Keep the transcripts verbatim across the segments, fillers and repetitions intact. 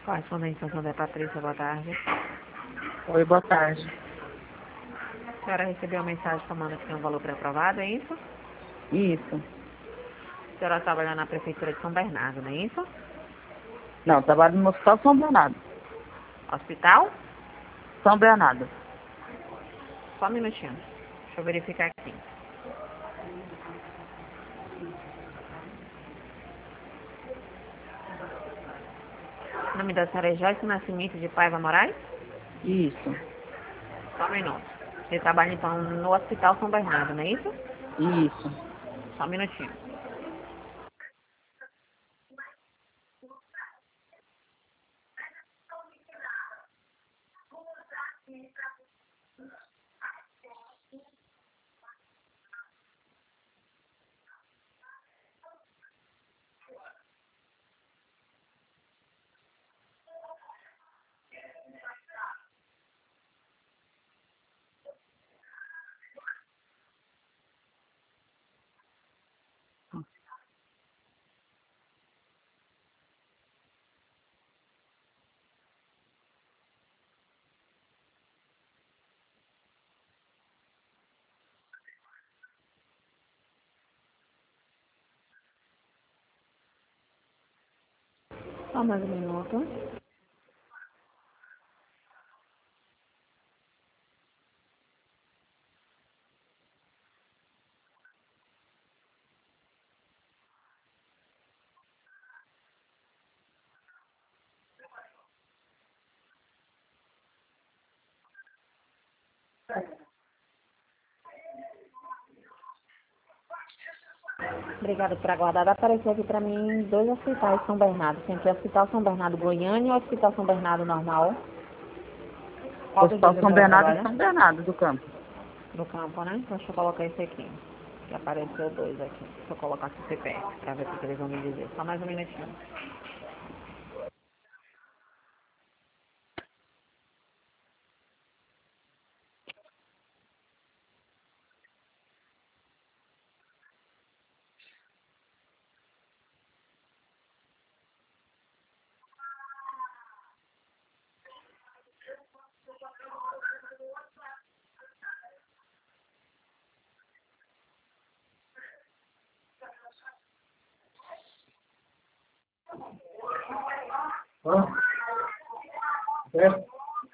Correspondente Santander, Patrícia, boa tarde. Oi, boa tarde. A senhora recebeu uma mensagem falando que tem um valor pré-aprovado, é isso? Isso. A senhora trabalha na Prefeitura de São Bernardo, não é isso? Não, trabalho no Hospital São Bernardo. Hospital? São Bernardo. Só um minutinho. Deixa eu verificar aqui. O nome da senhora é Joyce Nascimento de Paiva Moraes? Isso. Só um minuto. Você trabalha então no Hospital São Bernardo, não é isso? Isso. Só um minutinho. Só mais um minuto. Obrigada por aguardar. Apareceu aqui para mim dois hospitais São Bernardo. Tem aqui o Hospital São Bernardo Goiânia e o Hospital São Bernardo normal. Qual dos Hospital dois a São senhora Bernardo e trabalha? São Bernardo do Campo. Do campo, né? Então deixa eu colocar esse aqui. Que apareceu dois aqui. Deixa eu colocar aqui o C P F para ver o que eles vão me dizer. Só mais um minutinho. É.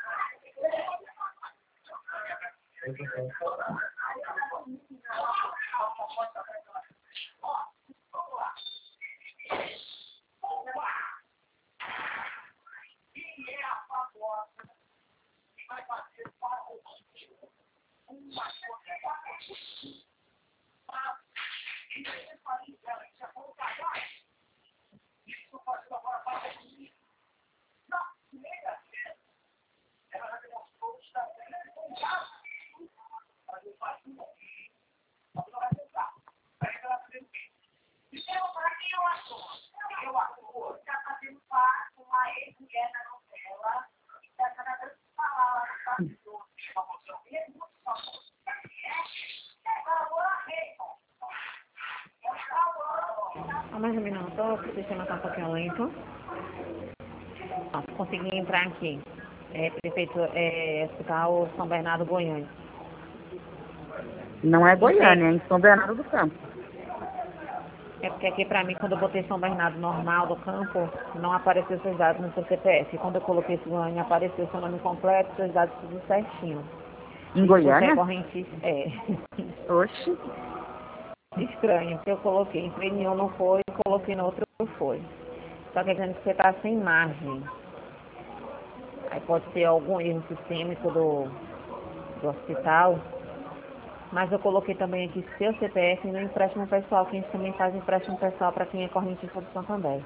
Só mais um minuto. O sistema está um pouquinho lento. Ó, consegui entrar aqui. É, prefeito, é, Hospital São Bernardo Goiânia. Não é Goiânia, é Você- em São Bernardo do Campo. É porque aqui pra mim, quando eu botei São Bernardo normal do campo, não apareceu seus dados no seu C P F. Quando eu coloquei esse Goiânia, apareceu seu nome completo, seus dados tudo certinho. Em E você é Goiânia? correntista? É. Oxe. Estranho, porque eu coloquei, entrei em um não foi, coloquei no outro não foi. Só que dizendo que você tá sem margem. Aí pode ser algum erro sistêmico do, do hospital. Mas eu coloquei também aqui seu C P F no empréstimo pessoal, que a gente também faz empréstimo pessoal para quem é correntista do Santander.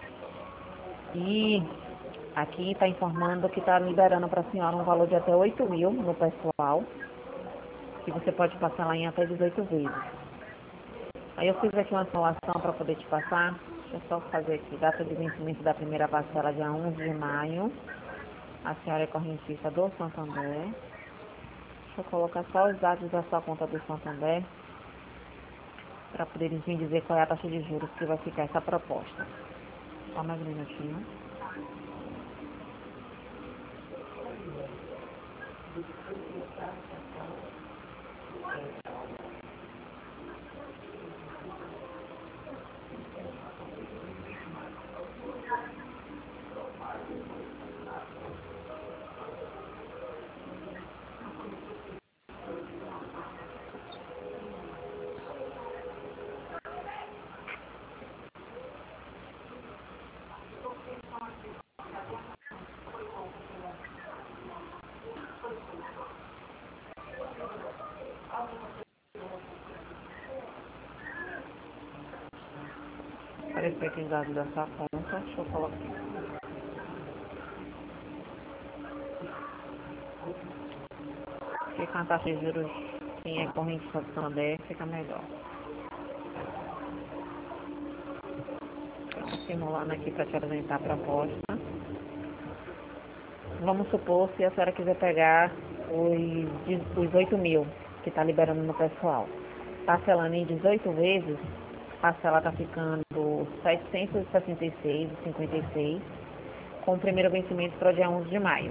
E aqui está informando que está liberando para a senhora um valor de até oito mil no pessoal, que você pode passar lá em até dezoito vezes. Aí eu fiz aqui uma simulação para poder te passar. Deixa eu só fazer aqui. Data de vencimento da primeira parcela dia onze de maio. A senhora é correntista do Santander. Deixa eu colocar só os dados da sua conta do Santander, para poder me dizer qual é a taxa de juros que vai ficar essa proposta. Só mais um minutinho. Apareceu aqui os dados dessa conta. Deixa eu colocar aqui. Porque com a taxa de juros, quem é corrente do Santander, fica melhor. Estou simulando aqui para te apresentar a proposta. Vamos supor, se a senhora quiser pegar os, os oito mil que está liberando no pessoal, parcelando em dezoito vezes, a parcela está ficando setecentos e sessenta e seis reais e cinquenta e seis centavos, com o primeiro vencimento para o dia onze de maio.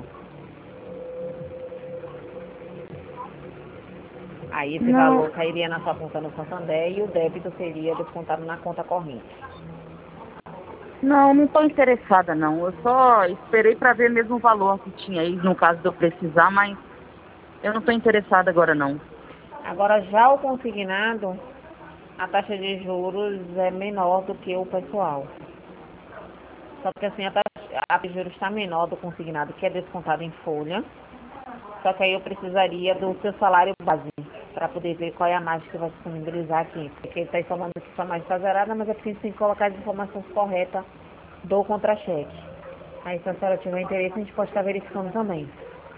Aí esse Não. valor cairia na sua conta no Santander e o débito seria descontado na conta corrente. Não, não estou interessada, não. Eu só esperei para ver mesmo o valor que tinha aí, no caso de eu precisar, mas eu não estou interessada agora, não. Agora, já o consignado, a taxa de juros é menor do que o pessoal. Só que assim, a taxa, a taxa de juros está menor do consignado, que é descontado em folha. Só que aí eu precisaria do seu salário base, para poder ver qual é a margem que vai disponibilizar aqui. Porque ele está informando que sua margem está zerada, mas é preciso sim colocar as informações corretas do contra-cheque. Aí se a senhora tiver interesse, a gente pode estar verificando também.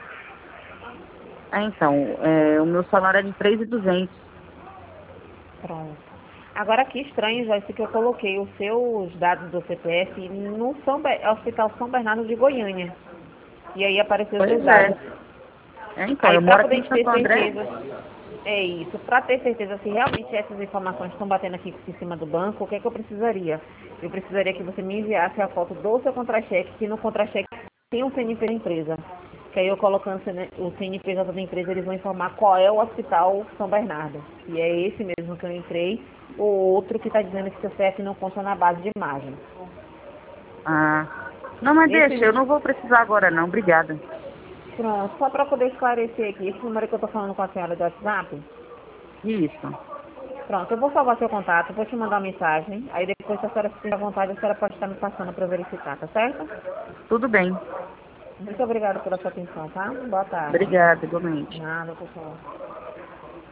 Ah, então, é, o meu salário é de três mil e duzentos. Pronto. Agora que estranho, já isso que eu coloquei os seus dados do C P F no São Be- Hospital São Bernardo de Goiânia. E aí apareceu os seus Pois é. dados. É, então, Aí eu para moro aqui poder a em gente ter Santo André. certeza, é isso, para ter certeza se realmente essas informações estão batendo aqui em cima do banco, o que é que eu precisaria? Eu precisaria que você me enviasse a foto do seu contra-cheque, que no contra-cheque tem um C N P da empresa. Que aí eu colocando o C N P J da empresa, eles vão informar qual é o Hospital São Bernardo. E é esse mesmo que eu entrei, ou outro que está dizendo que seu C P F não consta na base de imagem. Ah, não, mas Esse, deixa, eu não vou precisar agora, não. Obrigada. pronto, só para poder esclarecer aqui, esse número que eu estou falando com a senhora do WhatsApp, Isso. pronto, eu vou salvar seu contato, vou te mandar uma mensagem, aí depois, se a senhora se sentir à vontade, a senhora pode estar me passando para verificar, tá certo? Tudo bem. Muito obrigada pela sua atenção, tá? Boa tarde. Obrigada, igualmente. Nada, pessoal.